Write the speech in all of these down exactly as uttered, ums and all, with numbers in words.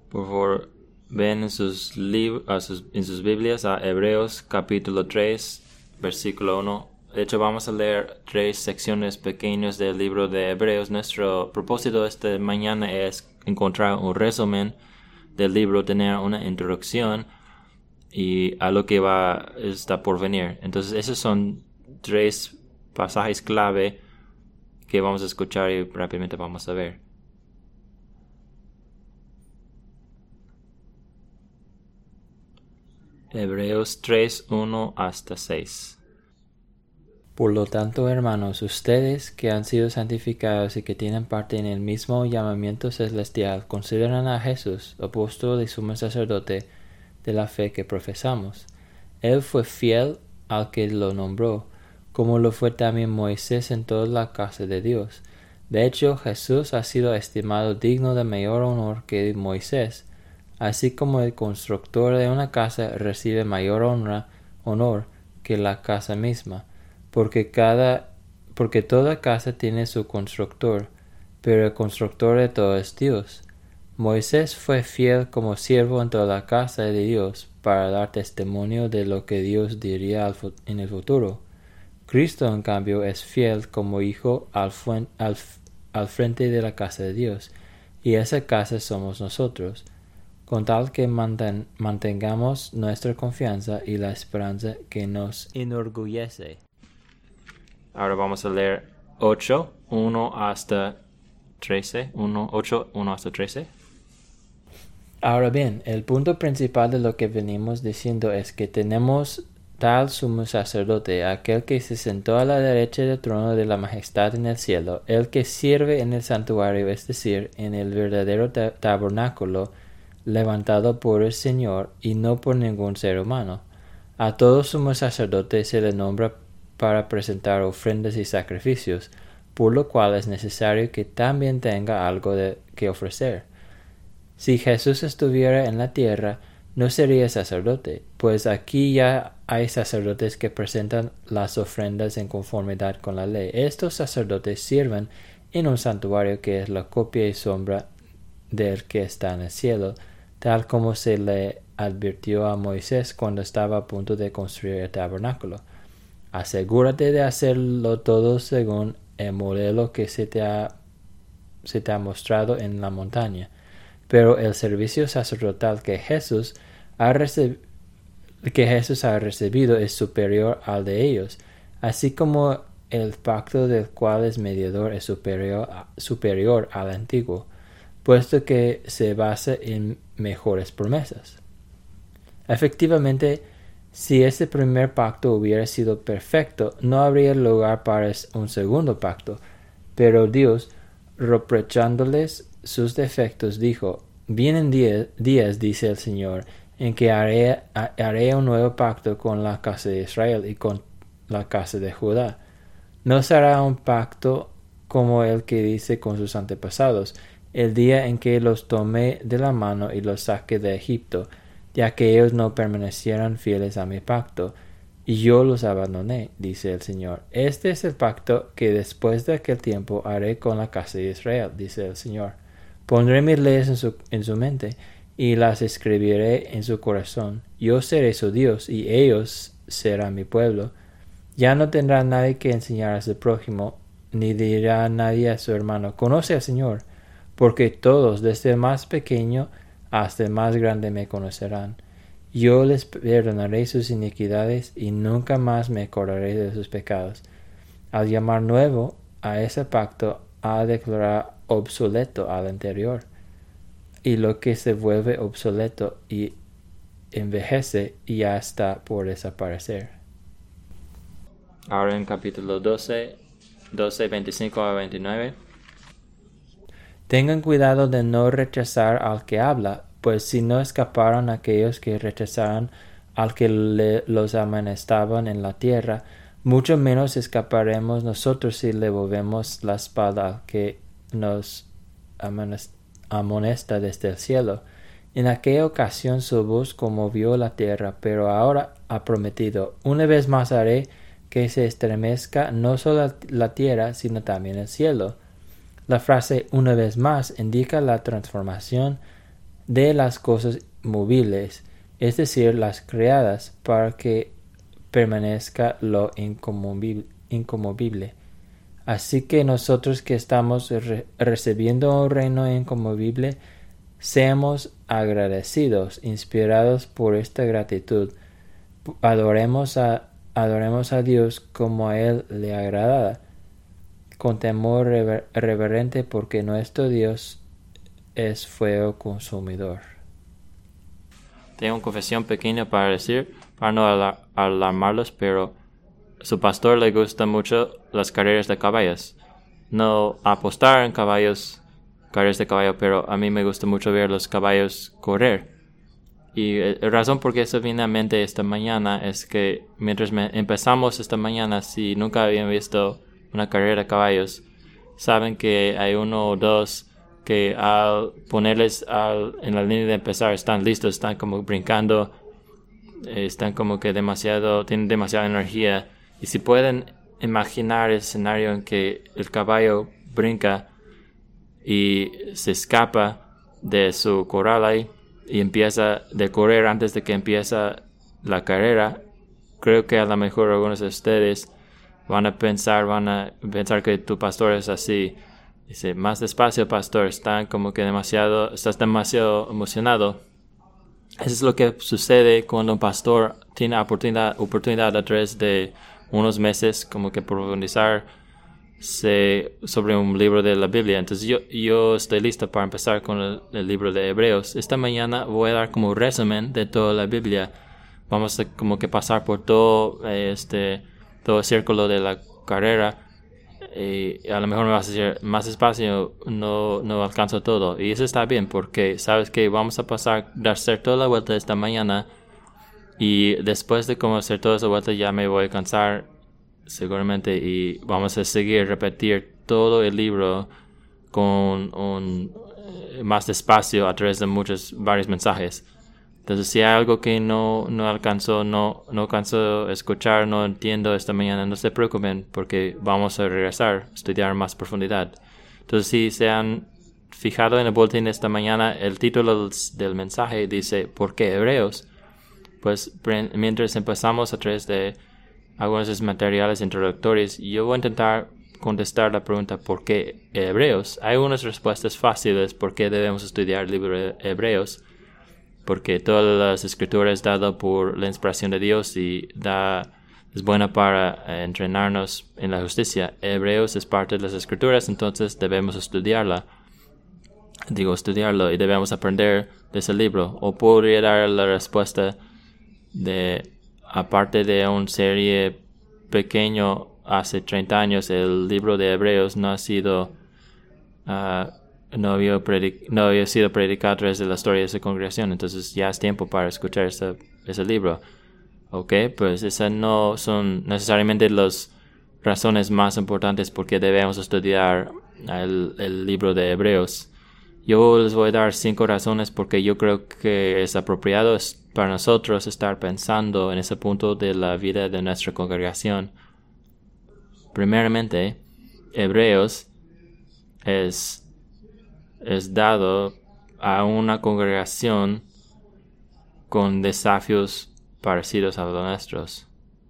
Por favor, ven en sus, lib- a sus, en sus Biblias a Hebreos capítulo tres, versículo uno. De hecho, vamos a leer tres secciones pequeñas del libro de Hebreos. Nuestro propósito esta mañana es encontrar un resumen del libro, tener una introducción y a lo que va está por venir. Entonces, esos son tres pasajes clave que vamos a escuchar y rápidamente vamos a ver. Hebreos tres, uno hasta seis. Por lo tanto, hermanos, ustedes que han sido santificados y que tienen parte en el mismo llamamiento celestial, consideran a Jesús, apóstol y sumo sacerdote de la fe que profesamos. Él fue fiel al que lo nombró, como lo fue también Moisés en toda la casa de Dios. De hecho, Jesús ha sido estimado digno de mayor honor que Moisés, así como el constructor de una casa recibe mayor honra, honor que la casa misma, porque cada, porque toda casa tiene su constructor, pero el constructor de todo es Dios. Moisés fue fiel como siervo en toda la casa de Dios para dar testimonio de lo que Dios diría en el futuro. Cristo, en cambio, es fiel como hijo al, fuen, al, al frente de la casa de Dios, y esa casa somos nosotros, con tal que manten, mantengamos nuestra confianza y la esperanza que nos enorgullece. Ahora vamos a leer ocho, uno hasta trece. uno, ocho, uno hasta trece. Ahora bien, el punto principal de lo que venimos diciendo es que tenemos tal sumo sacerdote, aquel que se sentó a la derecha del trono de la majestad en el cielo, el que sirve en el santuario, es decir, en el verdadero tabernáculo, levantado por el Señor y no por ningún ser humano. A todo sumo sacerdote se le nombra para presentar ofrendas y sacrificios, por lo cual es necesario que también tenga algo de que ofrecer. Si Jesús estuviera en la tierra, no sería sacerdote, pues aquí ya hay sacerdotes que presentan las ofrendas en conformidad con la ley. Estos sacerdotes sirven en un santuario que es la copia y sombra del que está en el cielo, tal como se le advirtió a Moisés cuando estaba a punto de construir el tabernáculo. Asegúrate de hacerlo todo según el modelo que se te ha, se te ha mostrado en la montaña. Pero el servicio sacerdotal que Jesús ha, recib- que Jesús ha recibido es superior al de ellos, así como el pacto del cual es mediador es superior, superior al antiguo, puesto que se basa en mejores promesas. Efectivamente, si ese primer pacto hubiera sido perfecto, no habría lugar para un segundo pacto, pero Dios, reprochándoles sus defectos, dijo: Vienen días, días, dice el Señor, en que haré, haré un nuevo pacto con la casa de Israel y con la casa de Judá. No será un pacto como el que hice con sus antepasados, el día en que los tomé de la mano y los saqué de Egipto, ya que ellos no permanecieron fieles a mi pacto, y yo los abandoné, dice el Señor. Este es el pacto que después de aquel tiempo haré con la casa de Israel, dice el Señor. Pondré mis leyes en su, en su mente, y las escribiré en su corazón. Yo seré su Dios, y ellos serán mi pueblo. Ya no tendrá nadie que enseñar a su prójimo, ni dirá nadie a su hermano: conoce al Señor, porque todos, desde el más pequeño hasta el más grande, me conocerán. Yo les perdonaré sus iniquidades y nunca más me acordaré de sus pecados. Al llamar nuevo a ese pacto, ha declarado obsoleto al anterior, y lo que se vuelve obsoleto y envejece ya está por desaparecer. Ahora en capítulo doce, doce, veinticinco a veintinueve. Tengan cuidado de no rechazar al que habla, pues si no escaparon aquellos que rechazaron al que le, los amonestaban en la tierra, mucho menos escaparemos nosotros si le volvemos la espalda al que nos amonesta desde el cielo. En aquella ocasión su voz conmovió la tierra, pero ahora ha prometido: una vez más haré que se estremezca no solo la tierra, sino también el cielo. La frase "una vez más" indica la transformación de las cosas movibles, es decir, las creadas, para que permanezca lo inconmovible. inconmovible. Así que nosotros que estamos re- recibiendo un reino inconmovible, seamos agradecidos, inspirados por esta gratitud. Adoremos a, adoremos a Dios como a Él le agrada, con temor rever- reverente, porque nuestro Dios es fuego consumidor. Tengo una confesión pequeña para decir, para no alar- alarmarlos, pero su pastor le gusta mucho las carreras de caballos. No apostar en caballos, carreras de caballo, pero a mí me gusta mucho ver los caballos correr. Y la razón por qué eso viene a mente esta mañana es que mientras me empezamos esta mañana, si nunca habían visto una carrera de caballos, saben que hay uno o dos que al ponerles al, en la línea de empezar están listos, están como brincando, están como que demasiado, tienen demasiada energía. Y si pueden imaginar el escenario en que el caballo brinca y se escapa de su corral ahí y empieza de correr antes de que empieza la carrera, creo que a lo mejor algunos de ustedes van a pensar, van a pensar que tu pastor es así. Dice, más despacio, pastor, están como que demasiado, estás demasiado emocionado. Eso es lo que sucede cuando un pastor tiene oportunidad, oportunidad a través de unos meses como que profundizar sobre un libro de la Biblia. Entonces yo, yo estoy listo para empezar con el, el libro de Hebreos. Esta mañana voy a dar como un resumen de toda la Biblia. Vamos a como que pasar por todo este todo el círculo de la carrera. Y a lo mejor me vas a decir más espacio, no, no alcanzo todo. Y eso está bien porque sabes que vamos a pasar, dar hacer toda la vuelta esta mañana. Y después de como hacer toda esa vuelta ya me voy a cansar seguramente y vamos a seguir repetir todo el libro con un eh, más despacio a través de muchos varios mensajes. Entonces si hay algo que no no alcanzó, no no alcanzó a escuchar, no entiendo esta mañana, no se preocupen porque vamos a regresar, estudiar más profundidad. Entonces si se han fijado en el boletín esta mañana, el título del, del mensaje dice ¿por qué Hebreos? Pues mientras empezamos a través de algunos de esos materiales introductorios, yo voy a intentar contestar la pregunta ¿por qué Hebreos? Hay unas respuestas fáciles por qué debemos estudiar el libro de Hebreos, porque todas las escrituras es dado por la inspiración de Dios y da, es buena para eh, entrenarnos en la justicia. Hebreos es parte de las escrituras, entonces debemos estudiarla. Digo, estudiarlo y debemos aprender de ese libro. O podría dar la respuesta de, aparte de una serie pequeño hace treinta años, el libro de Hebreos no ha sido uh, no, había predic- no había sido predicado a través de la historia de esa congregación, entonces ya es tiempo para escuchar ese, ese libro. Ok, pues esas no son necesariamente las razones más importantes por qué debemos estudiar el, el libro de Hebreos. Yo les voy a dar cinco razones porque yo creo que es apropiado para nosotros estar pensando en ese punto de la vida de nuestra congregación. Primeramente, Hebreos es, es dado a una congregación con desafíos parecidos a los nuestros.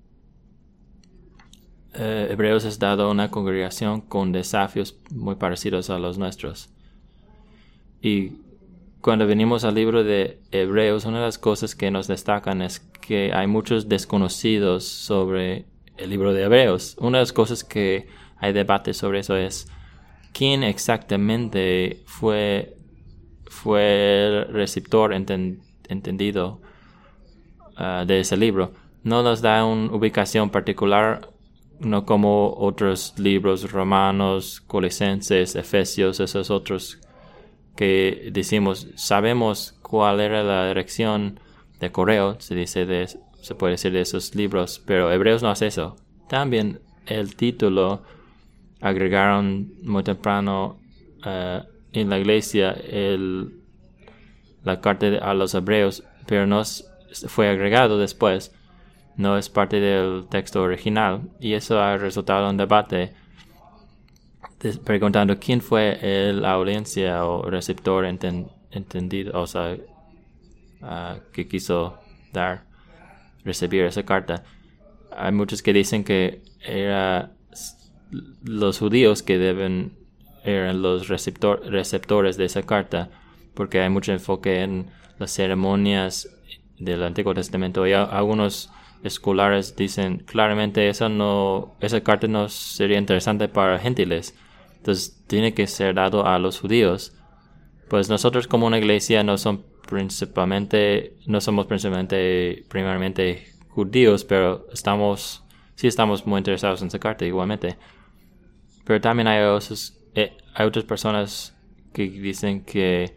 Eh, Hebreos es dado a una congregación con desafíos muy parecidos a los nuestros. Y cuando venimos al libro de Hebreos, una de las cosas que nos destacan es que hay muchos desconocidos sobre el libro de Hebreos. Una de las cosas que hay debate sobre eso es quién exactamente fue, fue el receptor enten, entendido uh, de ese libro. No nos da una ubicación particular, no como otros libros romanos, colosenses, efesios, esos otros que decimos, sabemos cuál era la dirección de correo, se dice de, se puede decir de esos libros, pero Hebreos no hace eso. También el título agregaron muy temprano uh, en la iglesia el, la carta de, a los Hebreos, pero no fue agregado después, no es parte del texto original, y eso ha resultado en debate preguntando quién fue la audiencia o receptor enten, entendido, o sea, uh, que quiso dar, recibir esa carta. Hay muchos que dicen que era los judíos que deben eran los receptor, receptores de esa carta, porque hay mucho enfoque en las ceremonias del Antiguo Testamento, y a, algunos escolares dicen claramente esa no esa carta no sería interesante para gentiles, entonces tiene que ser dado a los judíos. Pues nosotros como una iglesia no son principalmente no somos principalmente primeramente judíos, pero estamos sí estamos muy interesados en esa carta igualmente. Pero también hay otros, eh, hay otras personas que dicen que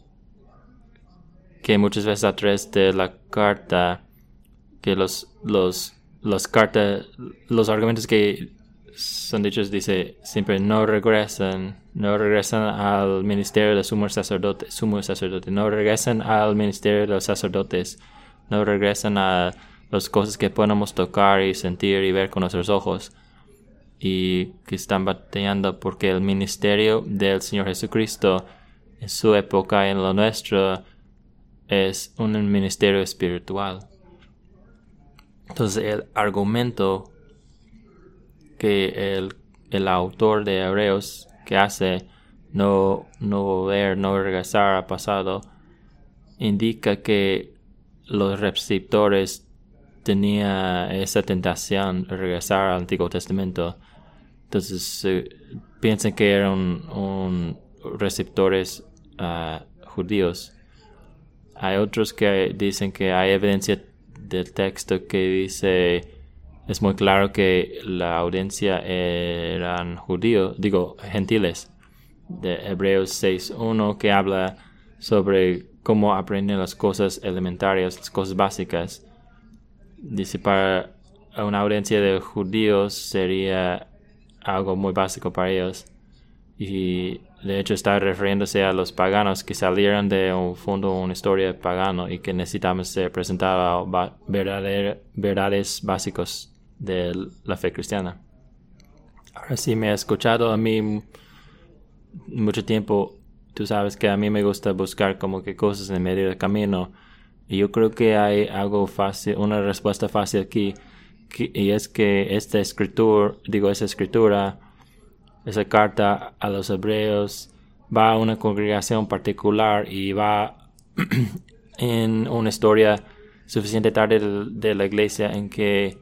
que muchas veces a través de la carta, que los los los cartas, los argumentos que son dichos, dice siempre no regresan, no regresan al ministerio del sumo sacerdote, sumo sacerdote, no regresan al ministerio de los sacerdotes, no regresan a las cosas que podemos tocar y sentir y ver con nuestros ojos, y que están batallando porque el ministerio del Señor Jesucristo en su época y en lo nuestro es un ministerio espiritual. Entonces el argumento que el, el autor de Hebreos que hace no, no volver, no regresar al pasado, indica que los receptores tenían esa tentación de regresar al Antiguo Testamento. Entonces eh, piensan que eran un, receptores uh, judíos. Hay otros que dicen que hay evidencia del texto que dice, es muy claro que la audiencia eran judíos, digo, gentiles, de Hebreos seis uno, que habla sobre cómo aprenden las cosas elementarias, las cosas básicas. Dice, para una audiencia de judíos sería algo muy básico para ellos. Y de hecho está refiriéndose a los paganos que salieron de un fondo, una historia pagano, y que necesitaban ser presentados a verdades, verdades básicos de la fe cristiana. Ahora sí, me he escuchado a mí mucho tiempo. Tú sabes que a mí me gusta buscar como que cosas en medio del camino, y yo creo que hay algo fácil, una respuesta fácil aquí, que, y es que esta escritura, digo esa escritura, esa carta a los hebreos va a una congregación particular y va en una historia suficiente tarde de, de la iglesia en que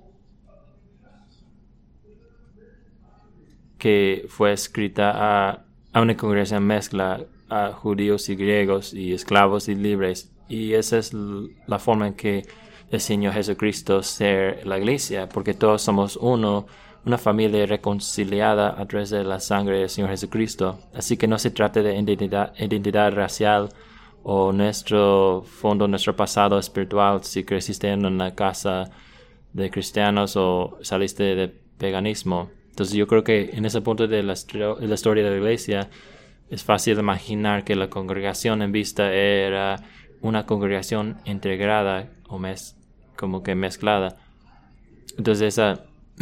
que fue escrita a, a una congregación mezcla a judíos y griegos y esclavos y libres, y esa es la forma en que el Señor Jesucristo ser la iglesia, porque todos somos uno, una familia reconciliada a través de la sangre del Señor Jesucristo. Así que no se trata de identidad, identidad racial o nuestro fondo, nuestro pasado espiritual, si creciste en una casa de cristianos o saliste de paganismo. Entonces yo creo que en ese punto de la, de la historia de la iglesia es fácil imaginar que la congregación en vista era una congregación integrada o mez, como que mezclada. Entonces esa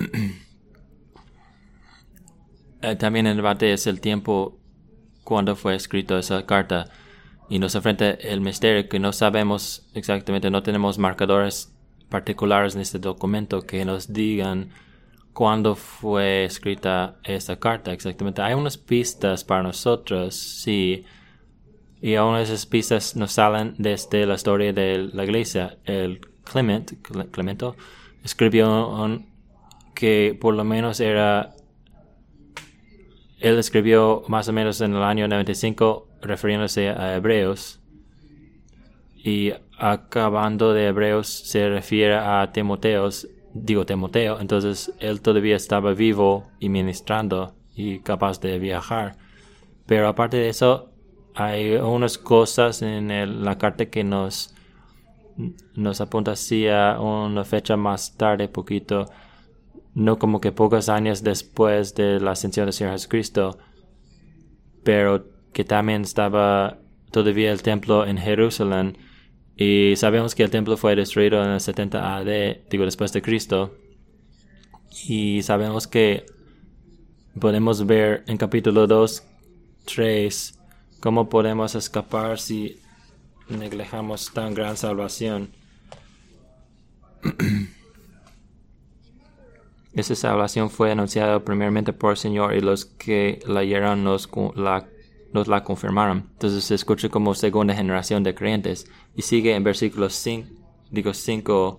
Eh, también el debate es el tiempo cuando fue escrito esa carta, y nos enfrenta el misterio que no sabemos exactamente, no tenemos marcadores particulares en este documento que nos digan cuándo fue escrita esta carta exactamente. Hay unas pistas para nosotros, sí, y aún esas pistas nos salen desde la historia de la iglesia. El Clement, Clemento escribió un, que por lo menos era Él escribió más o menos en el año noventa y cinco refiriéndose a Hebreos, y acabando de Hebreos se refiere a Timoteos, digo Timoteo, entonces él todavía estaba vivo y ministrando y capaz de viajar. Pero aparte de eso, hay unas cosas en el, la carta que nos, nos apunta hacia una fecha más tarde, poquito, no como que pocos años después de la ascensión del Señor Jesucristo, pero que también estaba todavía el templo en Jerusalén, y sabemos que el templo fue destruido en el setenta A D, digo después de Cristo, y sabemos que podemos ver en capítulo dos, tres, ¿Cómo podemos escapar si negligemos tan gran salvación? Esa salvación fue anunciada primeramente por el Señor y los que la oyeron nos la, nos la confirmaron. Entonces se escucha como segunda generación de creyentes. Y sigue en versículo cinco, digo cinco,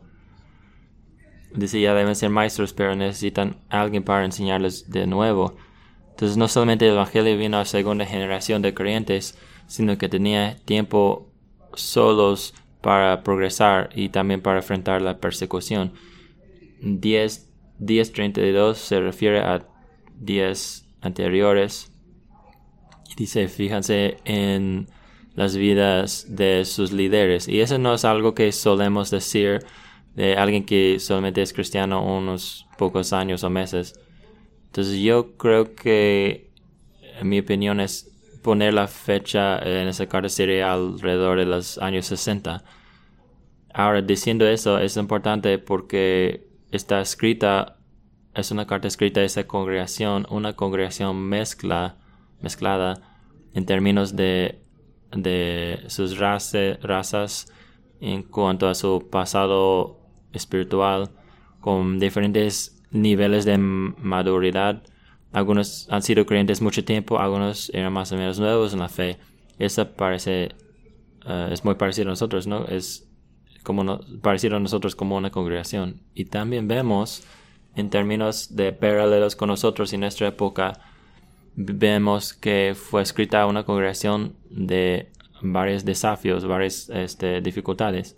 dice ya deben ser maestros, pero necesitan a alguien para enseñarles de nuevo. Entonces no solamente el Evangelio vino a la segunda generación de creyentes, sino que tenía tiempo solos para progresar y también para enfrentar la persecución. diez treinta y dos se refiere a días anteriores. Y dice, fíjense en las vidas de sus líderes. Y eso no es algo que solemos decir de alguien que solamente es cristiano unos pocos años o meses. Entonces yo creo que, en mi opinión, es poner la fecha en esa carta sería alrededor de los años sesenta. Ahora, diciendo eso, es importante porque está escrita, es una carta escrita de esa congregación, una congregación mezcla, mezclada en términos de, de sus raza, razas, en cuanto a su pasado espiritual, con diferentes niveles de maduridad. Algunos han sido creyentes mucho tiempo, algunos eran más o menos nuevos en la fe. Esa parece, uh, es muy parecido a nosotros, ¿no? Es como no, parecido a nosotros como una congregación. Y también vemos, en términos de paralelos con nosotros en nuestra época, vemos que fue escrita una congregación de varios desafíos, varias este, dificultades.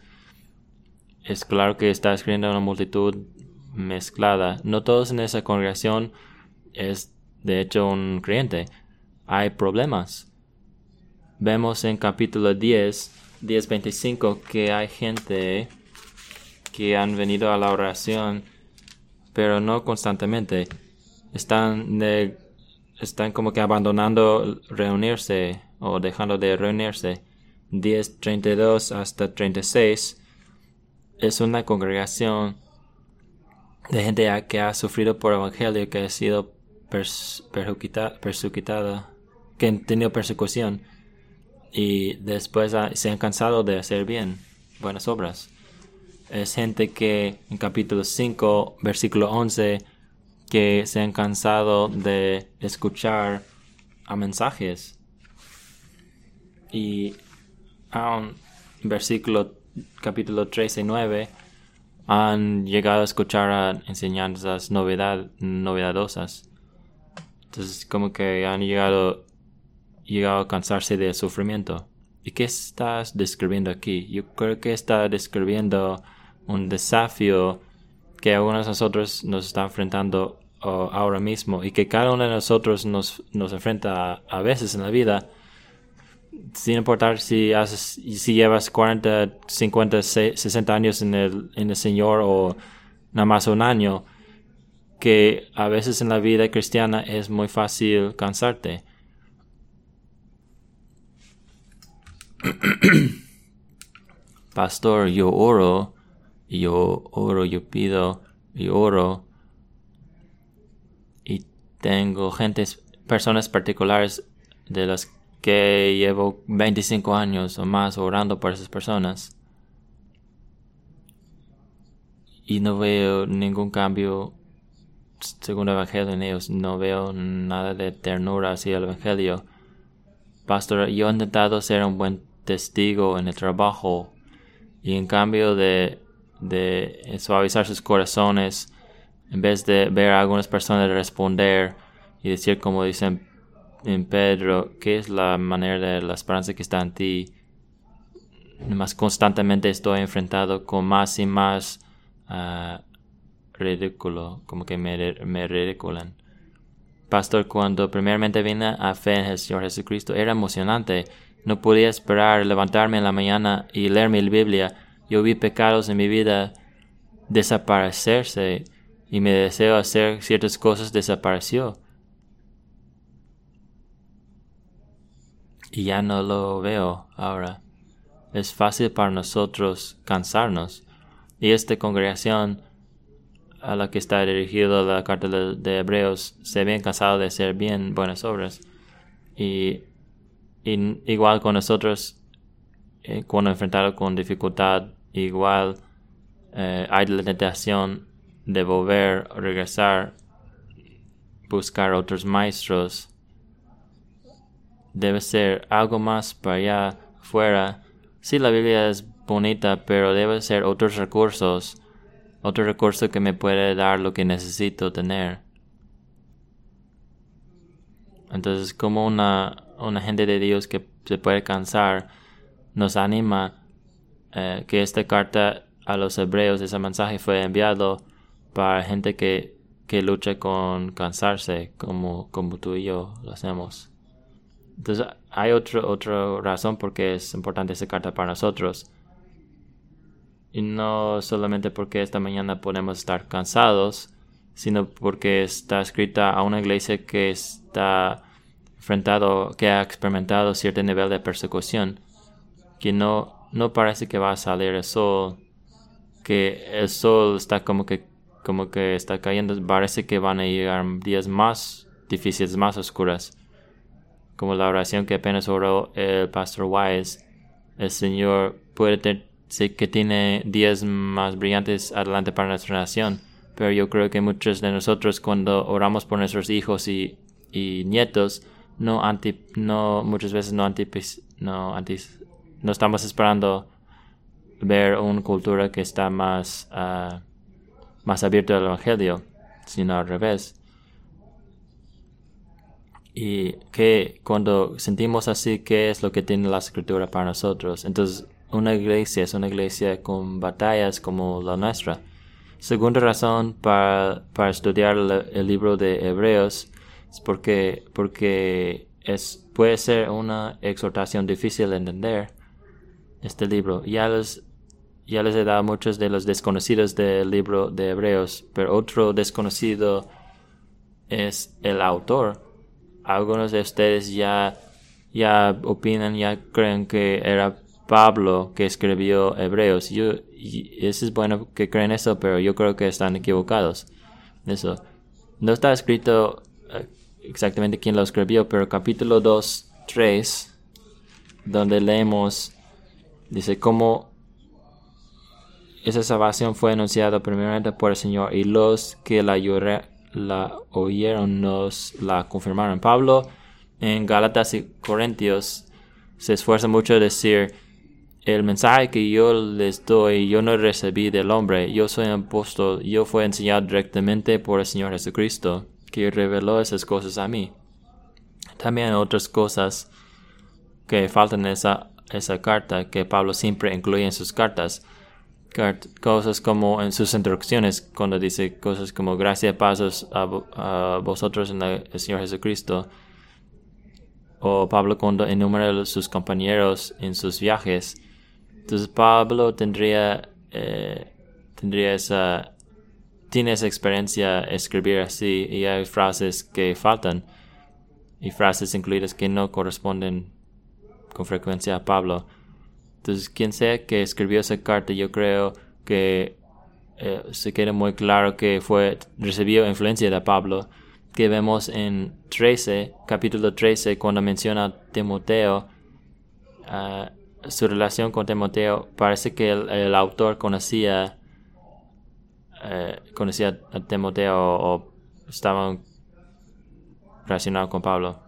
Es claro que está escribiendo una multitud mezclada. No todos en esa congregación es de hecho un creyente. Hay problemas. Vemos en capítulo diez, diez veinticinco, que hay gente que han venido a la oración, pero no constantemente. Están, de, están como que abandonando reunirse o dejando de reunirse. diez treinta y dos hasta treinta y seis es una congregación de gente que ha sufrido por el Evangelio, que ha sido pers- persecutada, que han tenido persecución y después ha, se han cansado de hacer bien, buenas obras. Es gente que en capítulo cinco, versículo once, que se han cansado de escuchar a mensajes. Y aún versículo capítulo trece y nueve han llegado a escuchar a enseñanzas novedad, novedosas. Entonces como que han llegado, llegado a cansarse del sufrimiento. ¿Y qué estás describiendo aquí? Yo creo que está describiendo un desafío que algunos de nosotros nos están enfrentando uh, ahora mismo, y que cada uno de nosotros nos, nos enfrenta a, a veces en la vida, sin importar si haces, si llevas cuarenta, cincuenta, sesenta años en el, en el Señor o nada más un año, que a veces en la vida cristiana es muy fácil cansarte. Pastor, yo oro, yo oro, yo pido, yo oro, y tengo gentes, personas particulares de las que llevo veinticinco años o más orando por esas personas, y no veo ningún cambio según el Evangelio en ellos. No veo nada de ternura hacia el Evangelio. Pastor, yo he intentado ser un buen testigo en el trabajo, y en cambio de, de suavizar sus corazones, en vez de ver a algunas personas responder y decir, como dicen en Pedro, ¿qué es la manera de la esperanza que está en ti? Más constantemente estoy enfrentado con más y más uh, ridículo, como que me, me ridiculan. Pastor, cuando primeramente vine a fe en el Señor Jesucristo, era emocionante. No podía esperar levantarme en la mañana y leer mi Biblia. Yo vi pecados en mi vida desaparecerse, y mi deseo de hacer ciertas cosas desapareció. Y ya no lo veo ahora. Es fácil para nosotros cansarnos. Y esta congregación a la que está dirigida la carta de, de Hebreos se habían cansado de hacer bien buenas obras. Y, y igual con nosotros, eh, cuando enfrentado con dificultad, igual eh, hay la tentación de volver, regresar, buscar otros maestros. Debe ser algo más para allá afuera. Sí, la Biblia es bonita, pero debe ser otros recursos, otro recurso que me puede dar lo que necesito tener. Entonces, como una, una gente de Dios que se puede cansar, nos anima eh, que esta carta a los hebreos, ese mensaje fue enviado para gente que, que lucha con cansarse, como, como tú y yo lo hacemos. Entonces, hay otro, otra razón por qué es importante esta carta para nosotros. Y no solamente porque esta mañana podemos estar cansados, sino porque está escrita a una iglesia que está enfrentado, que ha experimentado cierto nivel de persecución, que no, no parece que va a salir el sol, que el sol está como que, como que está cayendo, parece que van a llegar días más difíciles, más oscuras, como la oración que apenas oró el pastor Wise. El Señor puede tener, sé que tiene días más brillantes adelante para nuestra nación, pero yo creo que muchos de nosotros cuando oramos por nuestros hijos y, y nietos, no anti, no muchas veces no anti, no anti, no estamos esperando ver una cultura que está más uh, más abierta al evangelio, sino al revés. Y que cuando sentimos así, ¿qué es lo que tiene la escritura para nosotros? Entonces, una iglesia es una iglesia con batallas como la nuestra. Segunda razón para, para estudiar el, el libro de Hebreos es porque, porque es, puede ser una exhortación difícil de entender este libro. Ya les, ya les he dado muchos de los desconocidos del libro de Hebreos, pero otro desconocido es el autor. Algunos de ustedes ya, ya opinan, ya creen que era Pablo que escribió Hebreos. Yo, y eso es bueno que creen eso, pero yo creo que están equivocados. Eso. No está escrito uh, exactamente quién lo escribió, pero capítulo dos, tres, donde leemos, dice cómo esa salvación fue anunciada primeramente por el Señor y los que la, lloré, la oyeron nos la confirmaron. Pablo en Gálatas y Corintios se esfuerza mucho a decir: el mensaje que yo les doy, yo no recibí del hombre. Yo soy un apóstol. Yo fui enseñado directamente por el Señor Jesucristo, que reveló esas cosas a mí. También otras cosas que faltan en esa, esa carta, que Pablo siempre incluye en sus cartas. Cart- cosas como en sus instrucciones, cuando dice cosas como gracia y paz a, a vosotros en la, el Señor Jesucristo. O Pablo cuando enumera a sus compañeros en sus viajes. Entonces Pablo tendría, eh, tendría esa, tiene esa experiencia escribir así, y hay frases que faltan y frases incluidas que no corresponden con frecuencia a Pablo. Entonces quien sea que escribió esa carta, yo creo que eh, se queda muy claro que fue recibió influencia de Pablo, que vemos en trece, capítulo trece, cuando menciona a Timoteo. Uh, su relación con Timoteo, parece que el, el autor conocía eh, conocía a Timoteo o, o estaban relacionados con Pablo.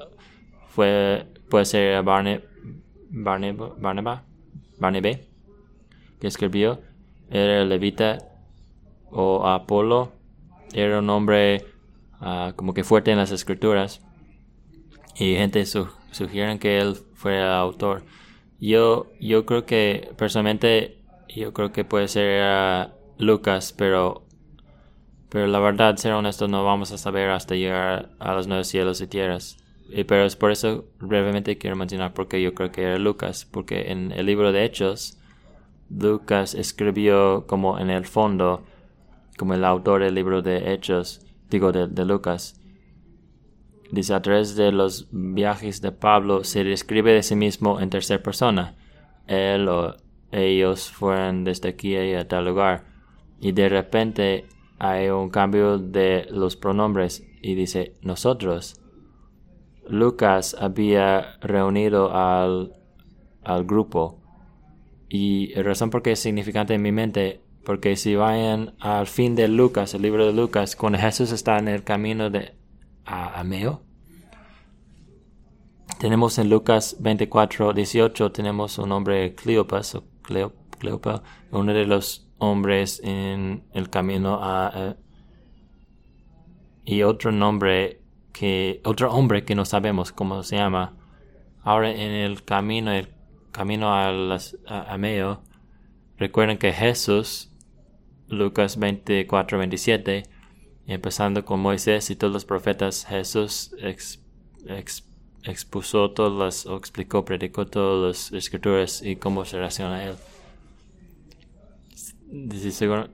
Fue, puede ser Barne, Barne, Barnabé, Barnabé, que escribió. Era levita, o Apolo, era un hombre uh, como que fuerte en las escrituras, y gente su, sugieren que él fue el autor. Yo, yo creo que, personalmente, yo creo que puede ser uh, Lucas, pero, pero la verdad, ser honesto, no vamos a saber hasta llegar a los nuevos cielos y tierras. Y, pero es por eso, brevemente, quiero mencionar porque yo creo que era Lucas, porque en el libro de Hechos, Lucas escribió como en el fondo, como el autor del libro de Hechos, digo, de, de Lucas. Dice, a través de los viajes de Pablo se describe de sí mismo en tercera persona. Él o ellos fueron desde aquí a tal lugar. Y de repente hay un cambio de los pronombres y dice nosotros. Lucas había reunido al, al grupo. Y la razón por qué es significante en mi mente, porque si vayan al fin de Lucas, el libro de Lucas, cuando Jesús está en el camino de a Emeo, tenemos en Lucas veinticuatro dieciocho, tenemos un hombre Cleopas, o Cleo, Cleopa, uno de los hombres en el camino a... a y otro nombre que otro hombre que no sabemos cómo se llama. Ahora en el camino el camino a, las, a Emeo, recuerden que Jesús, Lucas veinticuatro veintisiete, empezando con Moisés y todos los profetas, Jesús ex, ex, expuso todas las, o explicó, predicó todas las escrituras y cómo se relaciona a él. Si, seguro,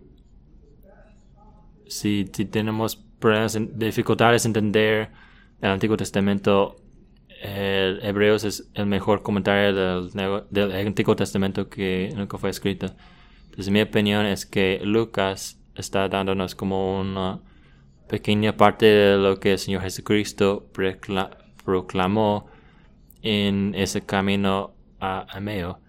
si, si tenemos problemas, dificultades en entender el Antiguo Testamento, el Hebreos es el mejor comentario del, del Antiguo Testamento que nunca fue escrito. Entonces mi opinión es que Lucas está dándonos como una pequeña parte de lo que el Señor Jesucristo procla- proclamó en ese camino a Emeo.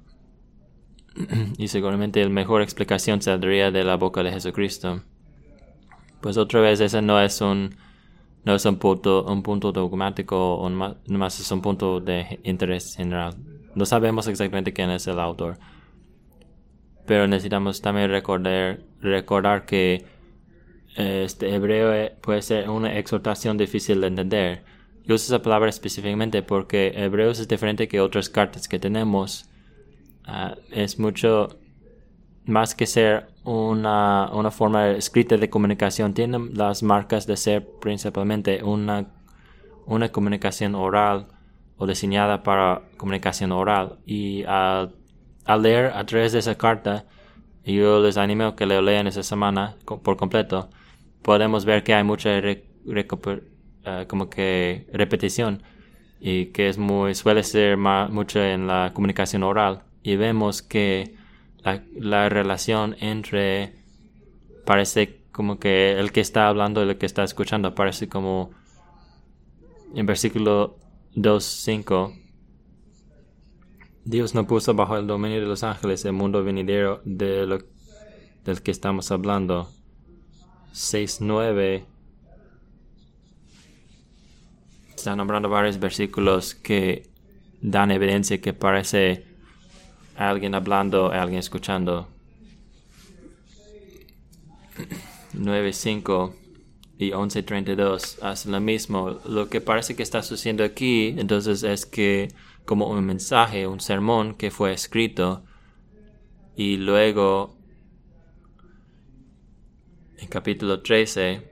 Y seguramente la mejor explicación saldría de la boca de Jesucristo. Pues otra vez, ese no es un no es un punto un punto dogmático, o más, más es un punto de interés general. No sabemos exactamente quién es el autor, pero necesitamos también recordar recordar que este hebreo puede ser una exhortación difícil de entender. Yo uso esa palabra específicamente porque Hebreos es diferente que otras cartas que tenemos. Uh, es mucho más que ser una, una forma escrita de comunicación. Tiene las marcas de ser principalmente una, una comunicación oral o diseñada para comunicación oral. Y al, al leer a través de esa carta, yo les animo a que lo lean esa semana por completo. Podemos ver que hay mucha re, recuper, uh, como que repetición, y que es muy suele ser más, mucho en la comunicación oral. Y vemos que La, la relación entre, parece como que el que está hablando y el que está escuchando, parece como en versículo dos cinco, Dios no puso bajo el dominio de los ángeles el mundo venidero de lo, del que estamos hablando. seis nueve está nombrando varios versículos que dan evidencia que parece alguien hablando, alguien escuchando. nueve cinco y once treinta y dos hace lo mismo. Lo que parece que está sucediendo aquí, entonces, es que como un mensaje, un sermón que fue escrito, y luego en capítulo trece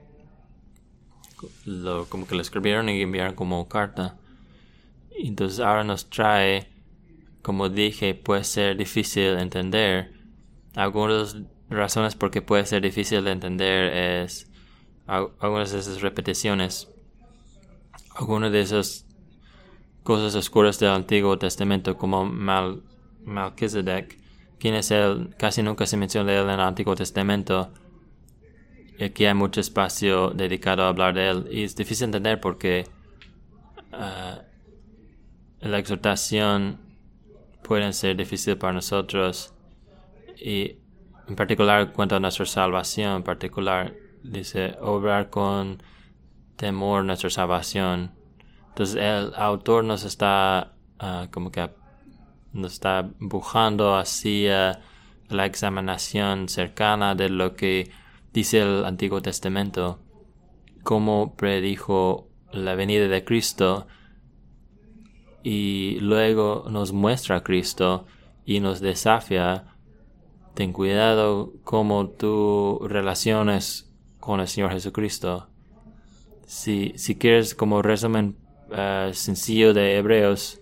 lo, como que lo escribieron y enviaron como carta. Entonces ahora nos trae, como dije, puede ser difícil de entender. Algunas razones por qué puede ser difícil de entender es algunas de esas repeticiones, algunas de esas cosas oscuras del Antiguo Testamento, como Mal, Melquisedec, quien es él. Casi nunca se menciona de él en el Antiguo Testamento. Aquí hay mucho espacio dedicado a hablar de él, y es difícil de entender porque uh, la exhortación pueden ser difíciles para nosotros, y en particular en cuanto a nuestra salvación. En particular dice obrar con temor nuestra salvación. Entonces el autor nos está uh, como que nos está empujando hacia la examinación cercana de lo que dice el Antiguo Testamento, cómo predijo la venida de Cristo, y luego nos muestra a Cristo y nos desafía: ten cuidado cómo tú relaciones con el Señor Jesucristo. Si, si quieres como resumen uh, sencillo de Hebreos,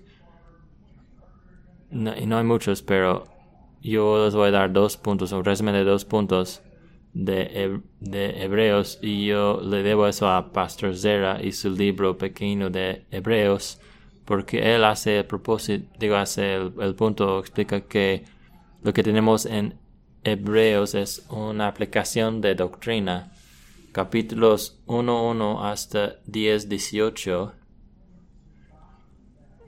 no, y no hay muchos, pero yo les voy a dar dos puntos, un resumen de dos puntos de, de Hebreos, y yo le debo eso a Pastor Zera y su libro pequeño de Hebreos, porque él hace el propósito, digo, hace el, el punto, explica que lo que tenemos en Hebreos es una aplicación de doctrina. Capítulos uno uno hasta diez dieciocho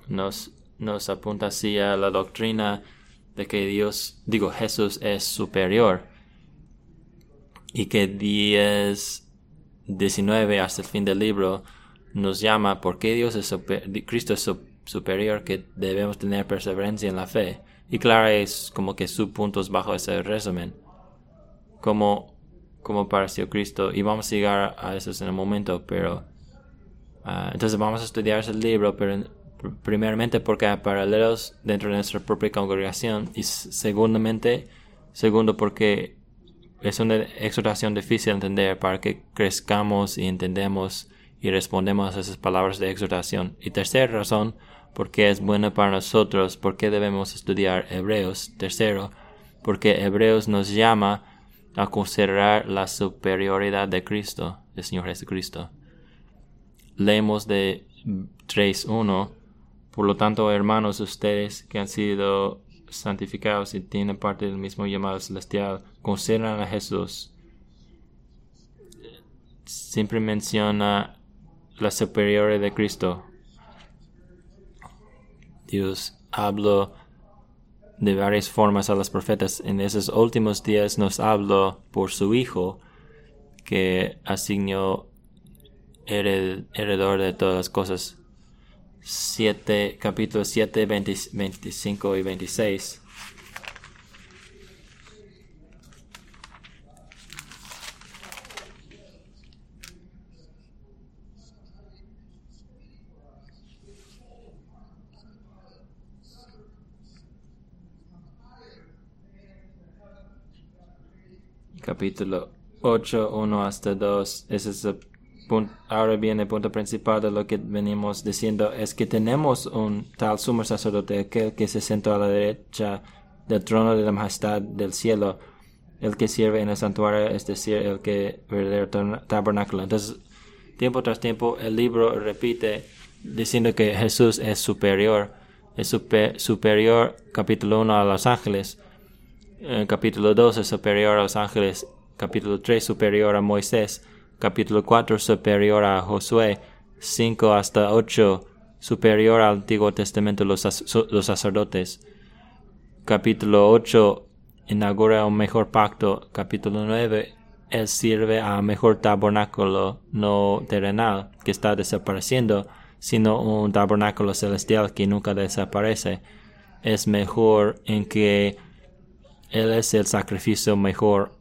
nos, nos apunta hacia la doctrina de que Dios, digo, Jesús es superior. Y que diez, diecinueve hasta el fin del libro nos llama por qué Dios es super, Cristo es superior, que debemos tener perseverancia en la fe. Y claro, es como que subpuntos bajo ese resumen. Como, como pareció Cristo. Y vamos a llegar a eso en un momento, pero... Uh, entonces vamos a estudiar ese libro, pero primeramente porque hay paralelos dentro de nuestra propia congregación. Y segundamente, segundo porque... es una exhortación difícil de entender para que crezcamos y entendemos y respondemos a esas palabras de exhortación. Y tercera razón, porque es buena para nosotros, porque debemos estudiar Hebreos. Tercero, porque Hebreos nos llama a considerar la superioridad de Cristo, del Señor Jesucristo. Leemos de tres uno. Por lo tanto, hermanos, ustedes que han sido santificados y tienen parte del mismo llamado celestial, consideran a Jesús. Siempre menciona la superioridad de Cristo. Dios habló de varias formas a los profetas. En esos últimos días nos habló por su Hijo, que asignó hered, heredor de todas las cosas. siete, capítulo siete, veinte, veinticinco y veintiséis. Capítulo ocho, uno hasta dos. Ese es el punto. Ahora viene el punto principal de lo que venimos diciendo. Es que tenemos un tal sumo sacerdote, aquel que se sentó a la derecha del trono de la majestad del cielo, el que sirve en el santuario, es decir, el que verdadero tabernáculo. Entonces, tiempo tras tiempo, el libro repite diciendo que Jesús es superior. Es super, superior, capítulo uno, a los ángeles. En capítulo dos es superior a los ángeles. Capítulo tres superior a Moisés. Capítulo cuatro superior a Josué. cinco hasta ocho superior al Antiguo Testamento, los, los sacerdotes. Capítulo ocho inaugura un mejor pacto. Capítulo nueve, él sirve a mejor tabernáculo no terrenal que está desapareciendo, sino un tabernáculo celestial que nunca desaparece. Es mejor en que él es el sacrificio mejor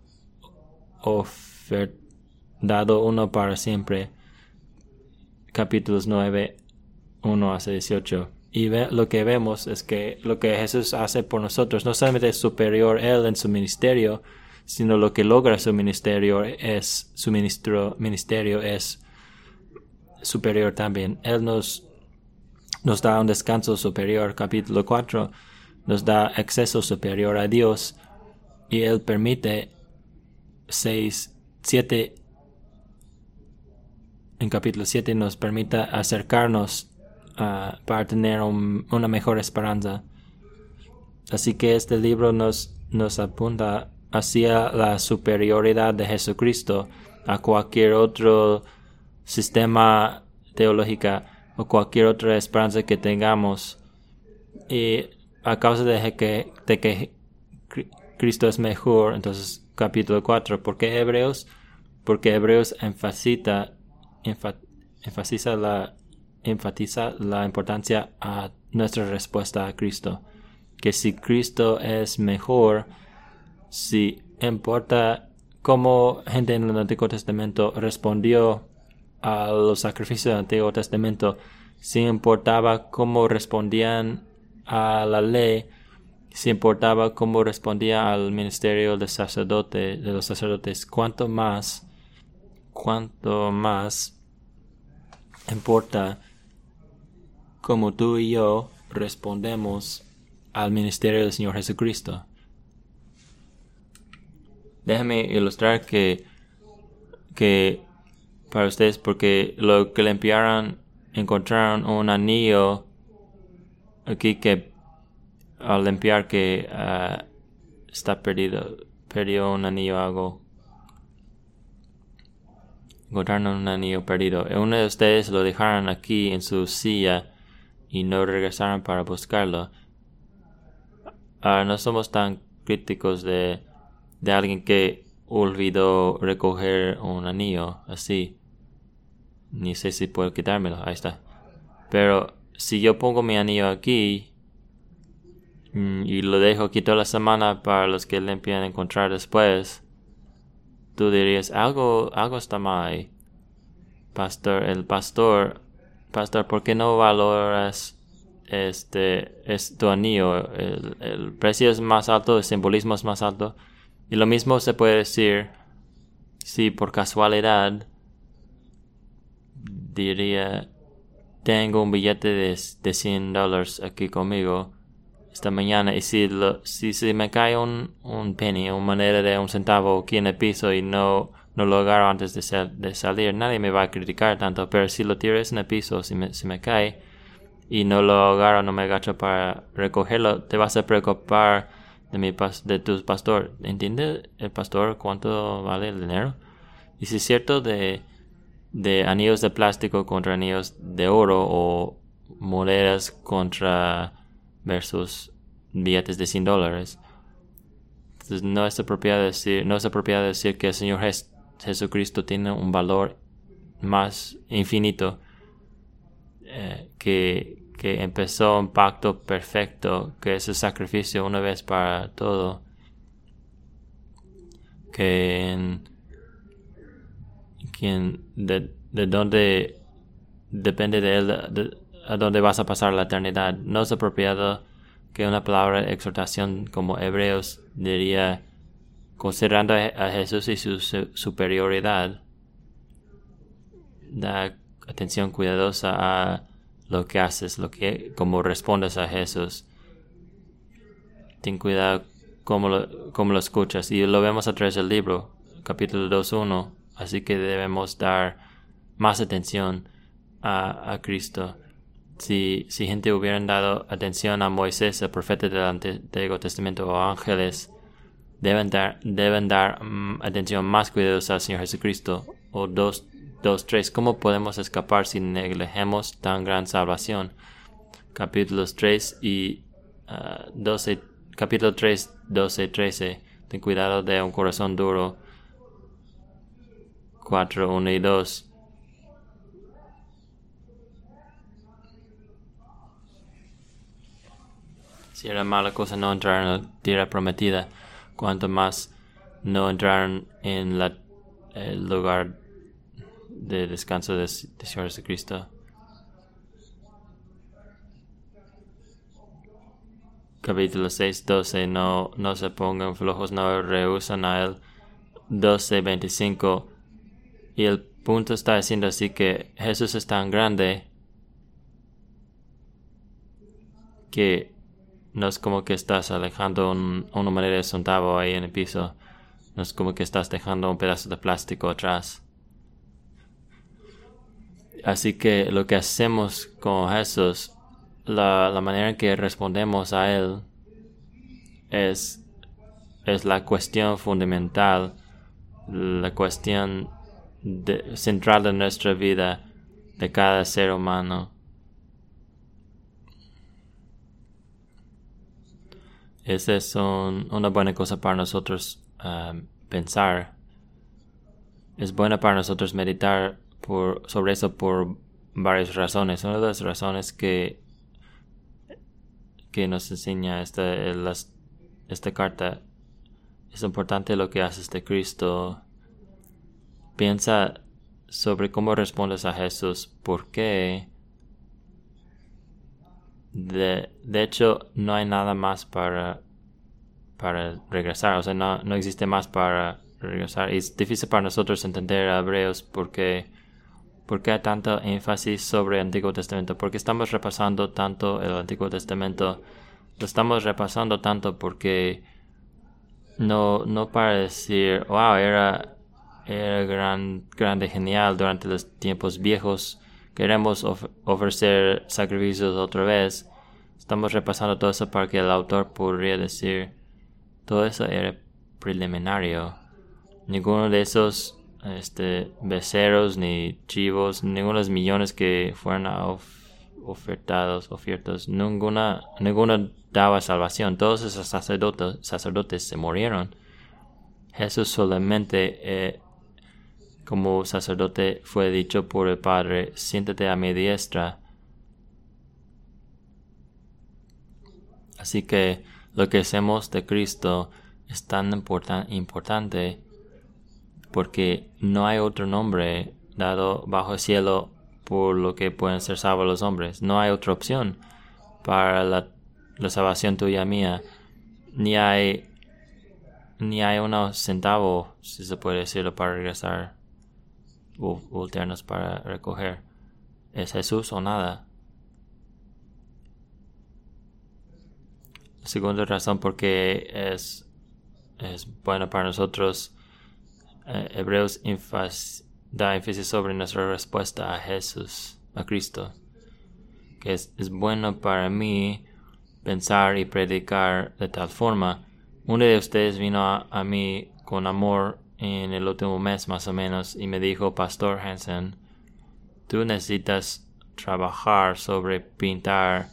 ofertado uno para siempre. Capítulos nueve, uno hasta dieciocho. Y ve, lo que vemos es que lo que Jesús hace por nosotros no solamente es superior él en su ministerio, sino lo que logra su ministerio es su ministro, ministerio es superior también. Él nos, nos da un descanso superior. Capítulo cuatro nos da acceso superior a Dios, y Él permite seis, siete, en capítulo siete nos permite acercarnos uh, para tener un, una mejor esperanza. Así que este libro nos, nos apunta hacia la superioridad de Jesucristo a cualquier otro sistema teológico o cualquier otra esperanza que tengamos. Y a causa de que, de que Cristo es mejor, entonces capítulo cuatro, ¿por qué Hebreos? Porque Hebreos enfatiza, enfatiza, la, enfatiza la importancia a nuestra respuesta a Cristo. Que si Cristo es mejor, si importa cómo gente en el Antiguo Testamento respondió a los sacrificios del Antiguo Testamento, si importaba cómo respondían a la ley, si importaba cómo respondía al ministerio de sacerdote, de los sacerdotes, cuánto más, cuánto más importa cómo tú y yo respondemos al ministerio del Señor Jesucristo. Déjame ilustrar que, que para ustedes, porque lo que limpiaron, encontraron un anillo aquí que al limpiar que uh, está perdido, perdió un anillo algo. Encontraron un anillo perdido. Uno de ustedes lo dejaron aquí en su silla y no regresaron para buscarlo. Ahora no somos tan críticos de, de alguien que olvidó recoger un anillo así. Ni sé si puedo quitármelo. Ahí está. Pero si yo pongo mi anillo aquí y lo dejo aquí toda la semana para los que limpian encontrar después, tú dirías, algo, algo está mal ahí. Pastor, el pastor, pastor, ¿por qué no valoras este, es tu anillo? El, el precio es más alto, el simbolismo es más alto. Y lo mismo se puede decir si por casualidad diría, tengo un billete de, de cien dólares aquí conmigo esta mañana, y si, lo, si, si me cae un, un penny, una moneda de un centavo aquí en el piso y no, no lo agarro antes de, sal, de salir, nadie me va a criticar tanto. Pero si lo tiras en el piso, si me, si me cae y no lo agarro, no me agacho para recogerlo, te vas a preocupar de, mi, de tu pastor. ¿Entiende el pastor cuánto vale el dinero? Y si es cierto de, de anillos de plástico contra anillos de oro, o monedas contra versus billetes de cien dólares. Entonces no es apropiado decir, no es apropiado decir que el Señor Jes- Jesucristo tiene un valor más infinito, eh, que, que empezó un pacto perfecto, que es el sacrificio una vez para todo, que en, quien de, de donde depende de él, de, a dónde vas a pasar la eternidad. No es apropiado que una palabra de exhortación como Hebreos diría, considerando a Jesús y su superioridad, da atención cuidadosa a lo que haces, lo que, cómo respondes a Jesús. Ten cuidado cómo lo, cómo lo escuchas. Y lo vemos a través del libro, capítulo dos uno. Así que debemos dar más atención a, a Cristo. Si, si gente hubieran dado atención a Moisés, el profeta del Antiguo Testamento, o ángeles, deben dar, deben dar um, atención más cuidadosa al Señor Jesucristo. O dos, dos, tres, ¿cómo podemos escapar si negligemos tan gran salvación? Capítulos tres y uh, doce, capítulo tres, doce, trece. Ten cuidado de un corazón duro. cuatro, uno y dos. Si era mala cosa no entrar en la tierra prometida, cuanto más no entrar en la, el lugar de descanso de, de Señor Jesucristo. Capítulo seis, doce. No, no se pongan flojos, no rehusan a él. doce, veinticinco. Y el punto está diciendo así que Jesús es tan grande que no es como que estás alejando un, una moneda de centavo ahí en el piso. No es como que estás dejando un pedazo de plástico atrás. Así que lo que hacemos con Jesús, la, la manera en que respondemos a Él, es, es la cuestión fundamental, la cuestión de, central de nuestra vida, de cada ser humano. Esa es un, una buena cosa para nosotros um, pensar. Es buena para nosotros meditar por, sobre eso por varias razones. Una de las razones que, que nos enseña esta, las, esta carta, es importante lo que haces de Cristo. Piensa sobre cómo respondes a Jesús. ¿Por qué? De, de hecho, no hay nada más para, para regresar. O sea, no, no existe más para regresar. Y es difícil para nosotros entender a Hebreos porque, porque hay tanto énfasis sobre el Antiguo Testamento. Porque estamos repasando tanto el Antiguo Testamento. Lo estamos repasando tanto porque no, no para decir, wow, era, era gran, grande, genial durante los tiempos viejos. Queremos of- ofrecer sacrificios otra vez. Estamos repasando todo eso para que el autor podría decir, todo eso era preliminario. Ninguno de esos este, becerros ni chivos, ninguno de los millones que fueron of- ofertados, ofertos, ninguna, ninguno daba salvación. Todos esos sacerdotes, sacerdotes se murieron. Jesús solamente, eh, como sacerdote, fue dicho por el Padre, siéntate a mi diestra. Así que lo que hacemos de Cristo es tan importan, importante porque no hay otro nombre dado bajo el cielo por lo que pueden ser salvos los hombres. No hay otra opción para la, la salvación tuya y mía. Ni hay ni hay unos centavos, si se puede decirlo, para regresar o voltearnos para recoger. Es Jesús o nada. La segunda razón por qué es, es bueno para nosotros, eh, Hebreos infas, da énfasis sobre nuestra respuesta a Jesús, a Cristo. Que es, es bueno para mí pensar y predicar de tal forma. Uno de ustedes vino a, a mí con amor en el último mes más o menos y me dijo, Pastor Hansen, tú necesitas trabajar sobre pintar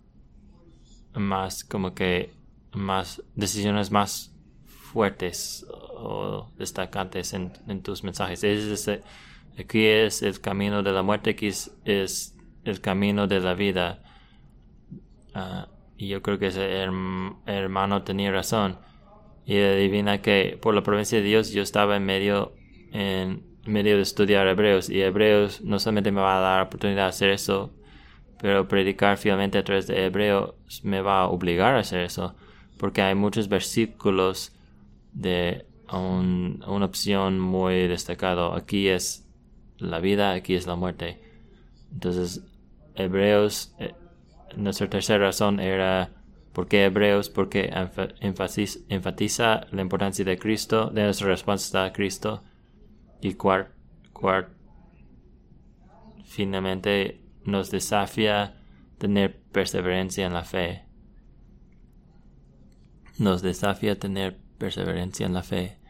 más como que más decisiones más fuertes o destacantes en, en tus mensajes. Es, es, aquí es el camino de la muerte, aquí es, es el camino de la vida. Uh, y yo creo que ese her- hermano tenía razón. Y adivina que por la providencia de Dios yo estaba en medio en medio de estudiar Hebreos, y Hebreos no solamente me va a dar la oportunidad de hacer eso, pero predicar fielmente a través de Hebreos me va a obligar a hacer eso, porque hay muchos versículos de un, una opción muy destacado. Aquí es la vida, aquí es la muerte. Entonces Hebreos, eh, nuestra tercera razón era ¿por qué Hebreos? Porque enfatiza, enfatiza la importancia de Cristo, de nuestra respuesta a Cristo. Y cuarto, cuart, finalmente nos desafía a tener perseverancia en la fe. Nos desafía a tener perseverancia en la fe.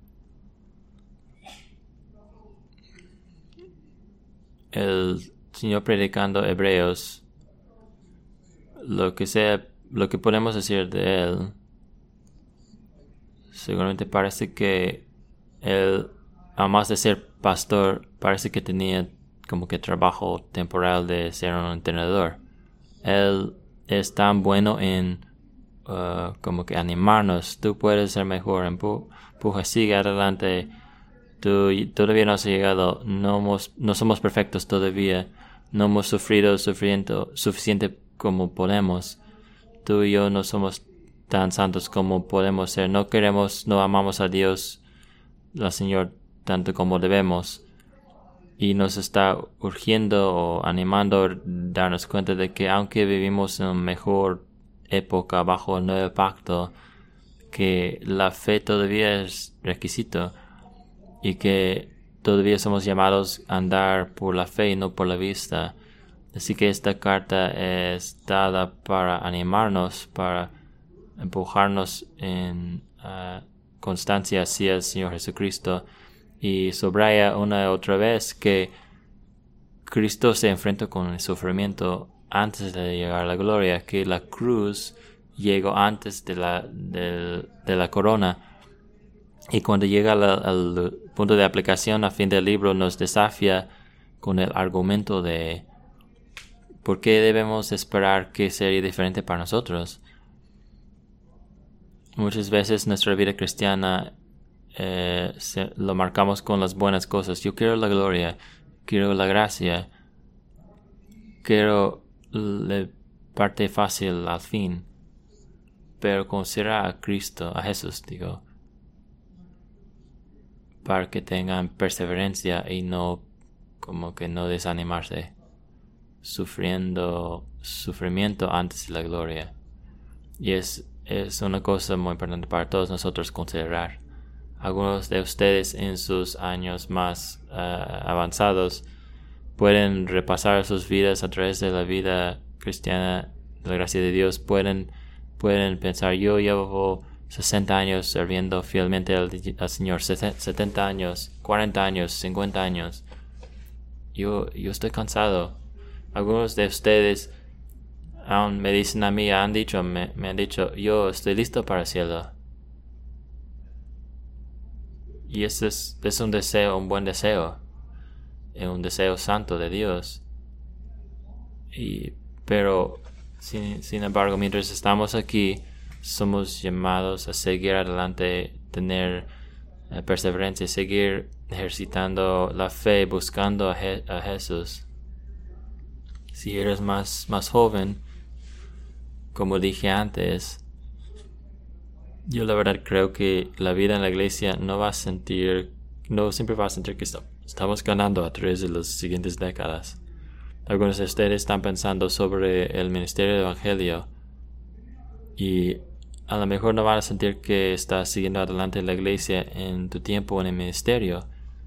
El Señor predicando Hebreos, lo que sea, lo que podemos decir de él, seguramente parece que él, además de ser pastor, parece que tenía como que trabajo temporal de ser un entrenador. Él es tan bueno en uh, como que animarnos. Tú puedes ser mejor, empuja, sigue adelante. Tú todavía no has llegado, no, hemos, no somos perfectos todavía, no hemos sufrido sufriendo suficiente como podemos. Tú y yo no somos tan santos como podemos ser. No queremos, no amamos a Dios, al Señor, tanto como debemos. Y nos está urgiendo o animando a darnos cuenta de que aunque vivimos en una mejor época bajo el nuevo pacto, que la fe todavía es requisito y que todavía somos llamados a andar por la fe y no por la vista. Así que esta carta es dada para animarnos, para empujarnos en uh, constancia hacia el Señor Jesucristo. Y subraya una y otra vez que Cristo se enfrentó con el sufrimiento antes de llegar a la gloria, que la cruz llegó antes de la, de, de la corona. Y cuando llega al, al punto de aplicación a fin del libro, nos desafía con el argumento de ¿por qué debemos esperar que sería diferente para nosotros? Muchas veces nuestra vida cristiana eh, se, lo marcamos con las buenas cosas. Yo quiero la gloria, quiero la gracia, quiero la parte fácil al fin. Pero considera a Cristo, a Jesús, digo, para que tengan perseverancia y no, como que no desanimarse, sufriendo sufrimiento antes de la gloria. Y es, es una cosa muy importante para todos nosotros considerar. Algunos de ustedes en sus años más uh, avanzados pueden repasar sus vidas a través de la vida cristiana, de la gracia de Dios. Pueden, pueden pensar, yo llevo sesenta años sirviendo fielmente al, al Señor, setenta años, cuarenta años, cincuenta años. Yo, yo estoy cansado. algunos de ustedes aún me dicen a mí, han dicho, me, me han dicho, yo estoy listo para el cielo. Y ese es, es un deseo, un buen deseo, es un deseo santo de Dios. Y, pero, sin, sin embargo, mientras estamos aquí, somos llamados a seguir adelante, tener eh, perseverancia, seguir ejercitando la fe, buscando a, Je- a Jesús. Si eres más, más joven, como dije antes, yo la verdad creo que la vida en la iglesia no va a sentir, no siempre va a sentir que está- estamos ganando a través de las siguientes décadas. Algunos de ustedes están pensando sobre el ministerio del evangelio y a lo mejor no van a sentir que estás siguiendo adelante la iglesia en tu tiempo en el ministerio.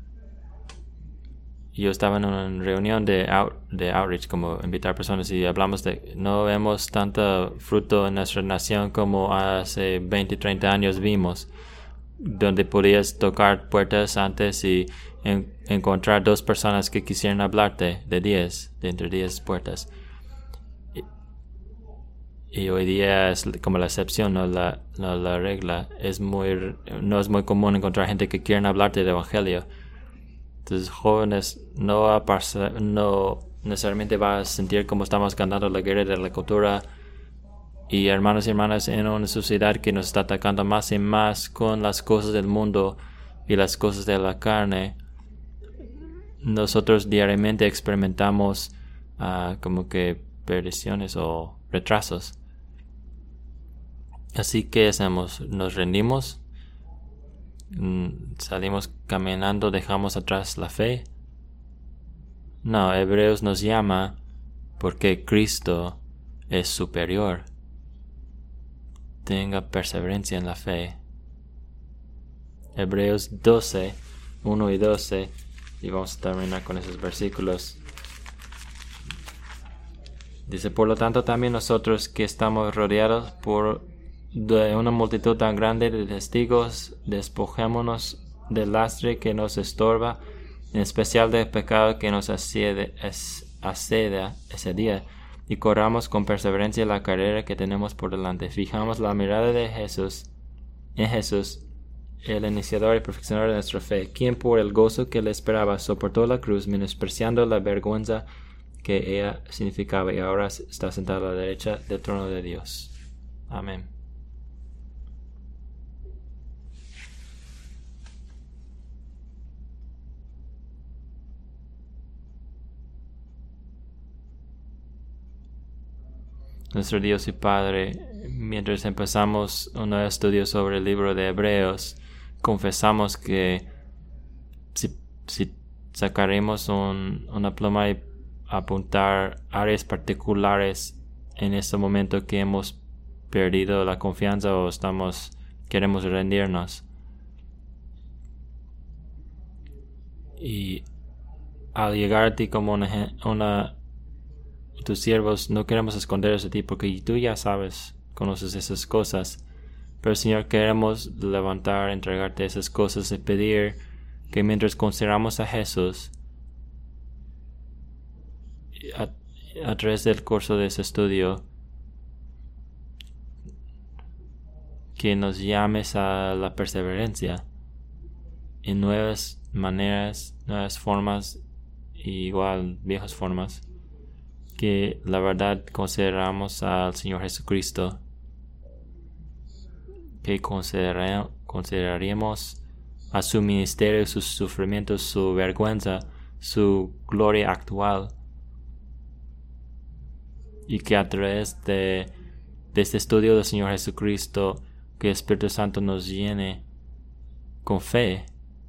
Yo estaba en una reunión de, out, de outreach, como invitar personas, y hablamos de no vemos tanto fruto en nuestra nación como hace veinte, treinta años vimos, donde podías tocar puertas antes y en, encontrar dos personas que quisieran hablarte de diez, de entre diez puertas. Y, y hoy día es como la excepción, no la, no la regla. Es muy, no es muy común encontrar gente que quieren hablarte del evangelio. Entonces, jóvenes, no, va a pasar, no necesariamente va a sentir como estamos ganando la guerra de la cultura. Y hermanos y hermanas, en una sociedad que nos está atacando más y más con las cosas del mundo y las cosas de la carne, nosotros diariamente experimentamos uh, como que perdiciones o retrasos. Así que hacemos, nos rendimos. Salimos caminando, dejamos atrás la fe. No, Hebreos nos llama porque Cristo es superior. Tenga perseverancia en la fe. Hebreos doce, uno y doce, y vamos a terminar con esos versículos. Dice, por lo tanto también nosotros que estamos rodeados por de una multitud tan grande de testigos, despojémonos del lastre que nos estorba, en especial del pecado que nos asedia, asedia ese día, y corramos con perseverancia la carrera que tenemos por delante. Fijamos la mirada de Jesús, en Jesús, el iniciador y perfeccionador de nuestra fe, quien por el gozo que le esperaba soportó la cruz, menospreciando la vergüenza que ella significaba, y ahora está sentado a la derecha del trono de Dios. Amén. Nuestro Dios y Padre, mientras empezamos un nuevo estudio sobre el libro de Hebreos, confesamos que si, si sacaremos un, una pluma y apuntar áreas particulares en este momento que hemos perdido la confianza o estamos queremos rendirnos. Y al llegar a ti como una, una tus siervos, no queremos esconderlos de ti porque tú ya sabes, conoces esas cosas. Pero Señor, queremos levantar, entregarte esas cosas y pedir que mientras consideramos a Jesús a, a través del curso de ese estudio, que nos llames a la perseverancia en nuevas maneras, nuevas formas, y igual viejas formas, que la verdad consideramos al Señor Jesucristo, que considera, consideraríamos a su ministerio, sus sufrimientos, su vergüenza, su gloria actual, y que a través de, de este estudio del Señor Jesucristo, que el Espíritu Santo nos llene con fe,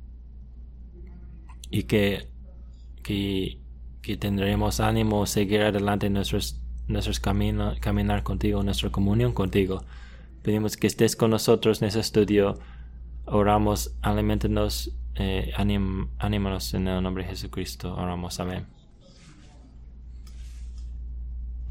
y que, que, que tendremos ánimo a seguir adelante en nuestros, nuestros caminos, caminar contigo, nuestra comunión contigo. Pedimos que estés con nosotros en ese estudio. Oramos, aliméntanos, eh, anim, anímanos en el nombre de Jesucristo. Oramos, amén.